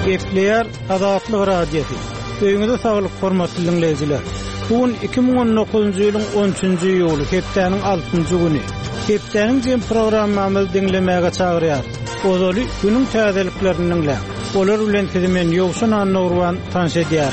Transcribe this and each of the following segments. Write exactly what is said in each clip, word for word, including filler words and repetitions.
Gepleyer Adatlyk radiosu. Öňüňizde saglyk hormatly dinleýijiler. Bugün iki bin on dokuzunçy ýylyň on üçünçi ýuly, hepdeniň altynjy güni. Hepdeniň jem programmamyzy dinlemäge çagyrýar. Ozaly günüň täzeliklerini dinleýär. Olar bilen men ýogsun anlagurwan tanşedýär.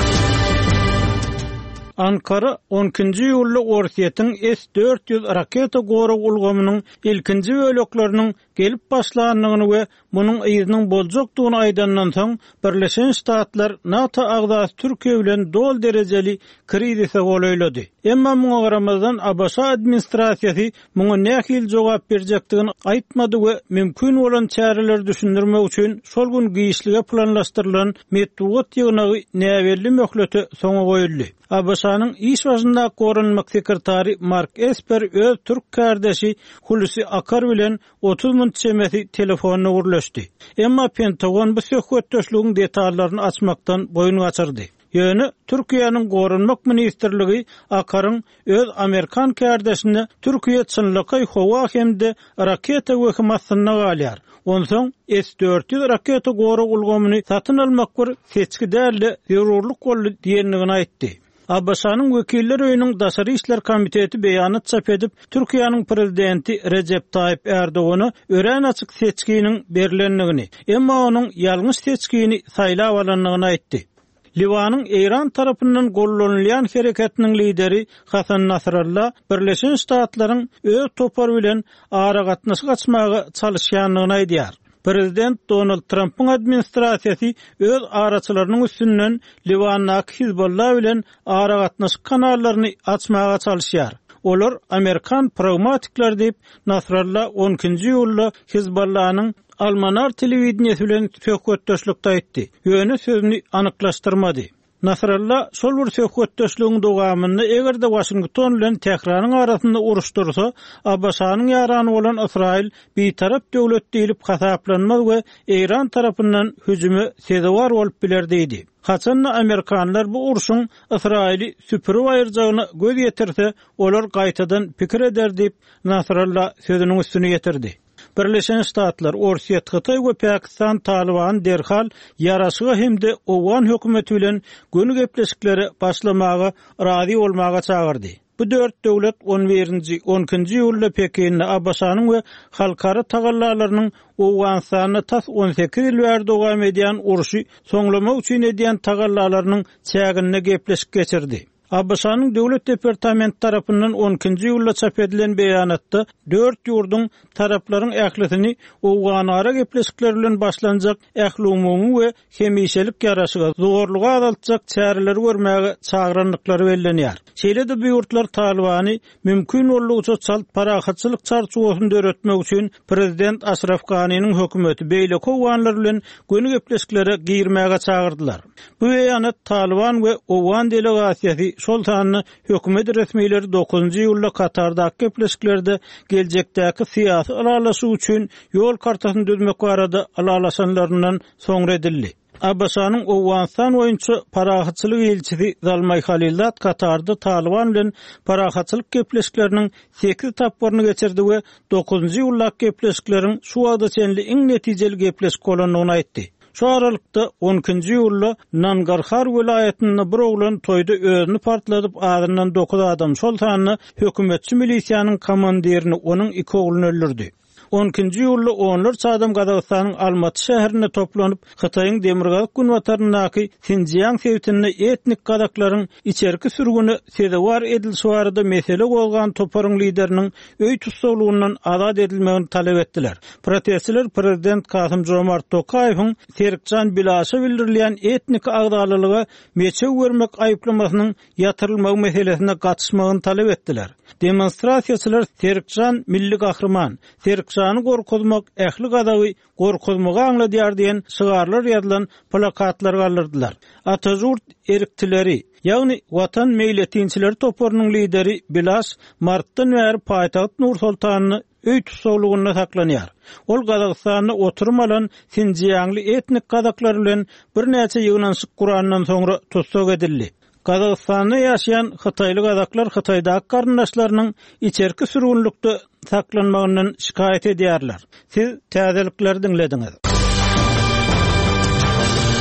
Ankara on ikinci ýyly Orsiýetiň S dört yüz raketa gorag ulgamynyň ilkinji bölekleriniň gelip başlanýanyny we munyň ýyzynyň boljokdugyny aýdandan soň Birleşen Ştatlar NATO agdasy Türkiýe bilen dol derejeli krizise golaýlady. Emma muňa garamazdan A B S administrasiýasy muňa nähil jogap berjekdigini aýtmady we mümkin bolan çäreler düşündirmek üçin şol gün giýişlige planlaşdyrylan metbuat ýygyny näwelli möhleti soňa goýuldy. A B S-nyň iş başynda görünmek sekretary Mark Esper öz Türk kardeşi Hulusi Akar bilen otuz minut çemesi telefonyna gurlaşdy. Emma Pentagon bu söhbetdeşligiň detallaryny açmakdan boyun gaçyrdy. Ýöne Türkiýanyň gorunmak ministrligi Akaryň öz Amerikan kardeşini Türkiýe çynlyky howa hemde raketa wekmasyna galýar. Onsoň S dört yüz raketa gorag ulgamyny satyn almak bir seçki därli zerurlyk boldy diýendigini aýtdy. A B S-nyň wekiller öýüniň Daşary işler komiteti beýanat çap edip Türkiýanyň prezidenti Recep Tayyip Erdoğan'a örän açyk seçkiniň berilendigini, emma onuň ýalňyş seçkini saýlap alanlygyny aýtdy. Liwanyň Eýran tarapyndan gollanylýan hereketiniň lideri Hasan Nasrallah Birleşen Ştatlaryň öz topar bilen ara gatnaşyk açmagy çalyşýanlygyny aýdýar. Prezident Donald Trump'ın administrasiýasy öz araçylarynyň üstünden Liwanyň Hizbollah bilen ara gatnaşyk kanallaryny açmaga çalyşýar. Olar Amerikan pragmatikler diýip Nasrallah on ikinci ýylda Hizbollah'nyň Almanar telewizionyasy bilen söhbetdeşlikde aýtdy. Ýöne sözüni anyklaşdyrmady. Nasrallah şol bir söhbetdeşligiň dowamyny egerde Washington bilen Tehranyň arasynda uruşdursa, A B S-nyň ýarany bolan Israil bir-tarap döwlet diýilip hasaplanmaz we Eýran tarapyndan hüjüme sezewar bolup bilerdi. Haçanna Amerikanlar bu uruşyň Israili süpürip aýyrjagyna göz ýetirse, olar gaýtadan pikir eder diýip Nasrallah sözüniň üstüne ýetirdi. Birleşen Ştatlar, Orsiýet, Hytaý we Pakistan Taliban derhal ýaraşyga hemde Owgan hökümeti bilen göni gepleşikleri başlamaga razy bolmaga çagyrdy. Bu dört döwlet on birinci on ikinci ýylda Pekinne A B S-nyň we halkara tagallalarynyň Owganistana tas on sekiz ýyl bäri dowam edýän uruşy soňlamak üçin edýän tagallalarynyň çägine gepleşik geçirdi. A B S-nyň Döwlet Departamenti tarapyndan on ikinci ýylda çap edilen beýanatda dört ýurdun taraplaryň ählisini Owganara gepleşikler bilen başlanjak ähli umumy we hemişelik ýaraşyga zorlugy azaltjak çäreler görmäge çagyranyklary bellenýär. Şeýle-de bu ýurtlar Talibany mümkin bolýança çalt parahatçylyk çarçuwasynda öretmek üçin prezident Ashraf Ghani'niň hökümeti beýle Owganlar bilen göni gepleşiklere girmäge çagyrdylar. Bu beýanat Taliban we Owgan delegasiýasy şol tanyny hökümet resmiýetleri dokuzunçy ýylda Katardaky gepleşiklerde geljekdäki syýasy aralaşyk üçin ýol kartasyny düzmek barada alalaşanlaryndan soňra edildi. A B S-nyň Owganistan boýunça parahatçylyk elçisi Zalmay Khalilzad Katarda Taliban bilen parahatçylyk gepleşikleriniň sekiz tapyryny geçirdi we dokuzunçy ýyldaky gepleşikleriň şu wagtda çenli iň netijeli gepleşik bolanyny aýtdy. Şu aralykda on ikinci ýylda Nangarhar welaýetinde bir oglan toýda özüni partladyp adyndan dokuz adam şol sanyny hökümetçi milisiýanyň komandirini onuň iki ogluny öldürdi. on ikinci ýylda onlarça adam Gazagystanyň Almaty şäherine toplanyp Hytaýyň Demirgazyk günwatarynyňky Sinjiang sewtine etnik gazaklaryň içerki sürgüni sezewar edilşi barada mesele bolgan toparyň lideriniň öý tutsaglygynyň azad edilmegini talap etdiler. Protestçiler prezident Kasym Jomart Tokaýewiň Serikjan Bilaşy bildirilýän etnik agdalylyga meçe görmek aýyplamasynyň ýatyrylmagy meselesine gatnaşmagyny talap etdiler. Demonstrasiýaçylar Serikjan milli gahrman, Serikjany gorkuzmak, ähli gadawy gorkuzmagy aňladýar diýen şygarlar ýazylan plakatlar galdyrdylar. Atajurt eriktileri, ýagny watan meýletinçiler toparynyň lideri Bilaş martdan bäri paýtagat Nur Sultanyny öý tutsaglygyna saklanýar. Ol Gazagystanyny oturum alan Sinjiangly etnik gazaklar bilen bir näçe ýygnanşyk gurandan soňra tutsag edildi. Gazagystanda ýaşaýan Hytaýly gazaklar Hytaýdaky garyndaşlarynyň içerki sürgünlükde saklanmagyndan şikayet edýärler. Siz täzelikleri dinlediňiz.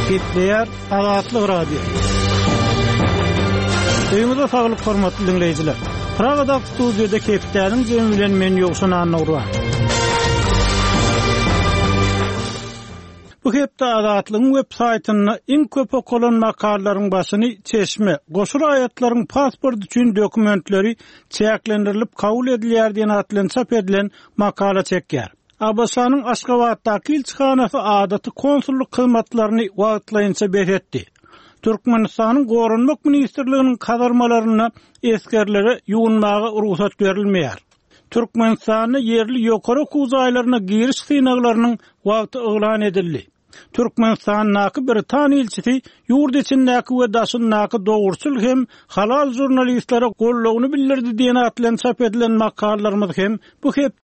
Gepleýär Azatlyk radio. Öýüňizde saglyk hormatly dinleýijiler. Pragada studiýada Keptäniň jemi bilen men ýoksun anawra. Bu hepde Azatlygyň web saýtyna iň köp okulan makalaryň başyny çeşme, goşur aýatlaryň pasport üçin dokumentleri çäklendirilip kabul edilýär diýen atlan çap edilen makala çekýär. Abaşanyň Aşgabatdaky ilçihanasy adaty konsulluk hyzmatlaryny wagtlaýynça beretdi. Türkmenistanyň Gorunmak ministrliginiň kadarmalaryna eskerlere ýuwunmaga ruhsat berilmeýär. Türkmenistanyň yerli ýokary kuzaýlaryna giriş synaklarynyň wagty eglan edildi. Türkmenistanyň Britaniýa elçisi ýurt içindäki we daşyndaky dogurçul hem halal jurnalistlere gollugyny bildirdi diýen atlan çap edilen makallalarymyz hem bu hep